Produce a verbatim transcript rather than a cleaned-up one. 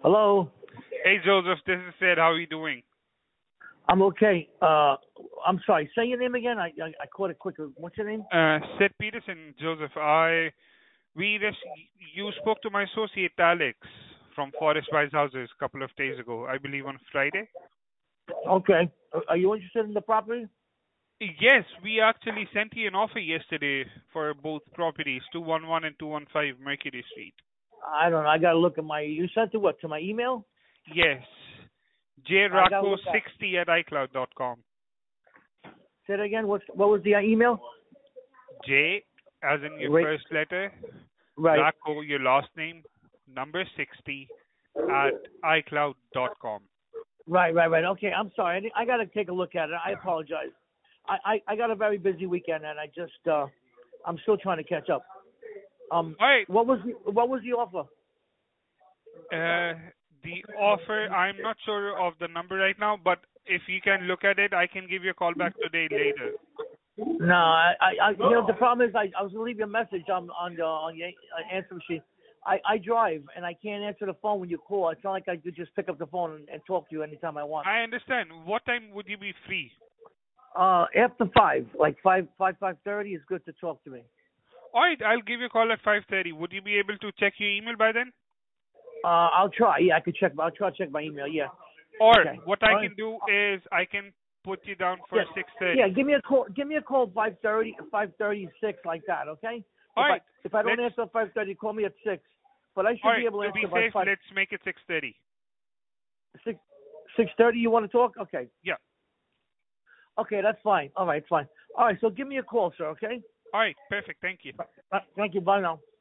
Hello. Hey Joseph, this is Sid. How are you doing? I'm okay. Uh, I'm sorry. Say your name again. I I, I caught it quicker. What's your name? Uh, Sid Peterson, Joseph. I we just you spoke to my associate Alex from Forest Wise Houses a couple of days ago. I believe on Friday. Okay. Are are you interested in the property? Yes, we actually sent you an offer yesterday for both properties, two one one and two one five Mercury Street. I don't know. I gotta look at my. You sent it what to my email? Yes, I gotta jrocco look at. sixty at icloud dot com. Say it again. What's what was the uh, email? J as in your Right. first letter, Right. Rocco your last name, number sixty at icloud dot com. Right. Right. Right. Okay. I'm sorry. I, di- I gotta take a look at it. I apologize. I, I I got a very busy weekend and I just uh I'm still trying to catch up. Um. All right. What was the what was the offer? Uh, the offer, I'm not sure of the number right now, but if you can look at it, I can give you a call back today later. No, I, I, I you know, the problem is I, I was gonna leave you a message on on the on your uh, answer machine. I, I drive and I can't answer the phone when you call. It's not like I could just pick up the phone and, and talk to you anytime I want. I understand. What time would you be free? Uh, after five, like five five five thirty is good to talk to me. All right, I'll give you a call at five thirty. Would you be able to check your email by then? Uh, I'll try. Yeah, I could check. I'll try to check my email. Yeah. Or Okay. what All I right. can do is I can put you down for Yeah. Yeah. six thirty. Give me a call. Give me a call five thirty, five thirty six, like that. Okay. All If I right, if I don't let's. answer at five thirty, call me at six. But I All should be right, able to to be answer by safe, five let's make it six thirty. six six thirty. You want to talk? Okay. Yeah. Okay, that's fine. All right, fine. All right, so give me a call, sir, okay? All right, perfect. Thank you. Uh, Thank you. Bye now.